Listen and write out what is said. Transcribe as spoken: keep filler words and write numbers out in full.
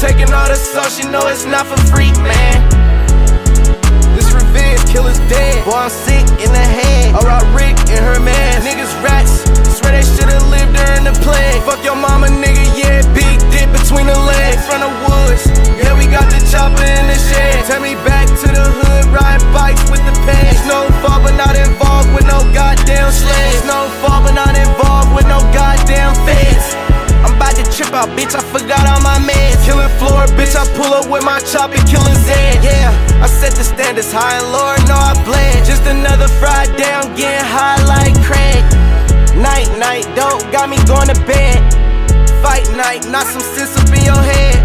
taking all the sauce, you know it's not for free, man. This revenge, killer's dead. Boy, I'm sick in the head. Alright, Rick and her man. Niggas rats, swear they should've lived during the plague. Fuck your mama, nigga, yeah, big dick between the legs. From the woods, yeah, we got the chopper in the shed. Tell me back to the hood, riding bikes with the pants. Snowfall, but not involved with no goddamn sleds. Snowfall, but not involved with no goddamn feds. I'm about to trip out, bitch, I forgot all my meds. Killing floor, bitch, I pull up with my chopper, killing Zed. Yeah, I set the standards high, and Lord, know I bled. Just another Friday, I'm getting high like Craig. Night, night, dope, got me going to bed. Fight night, knock some sense up in your head.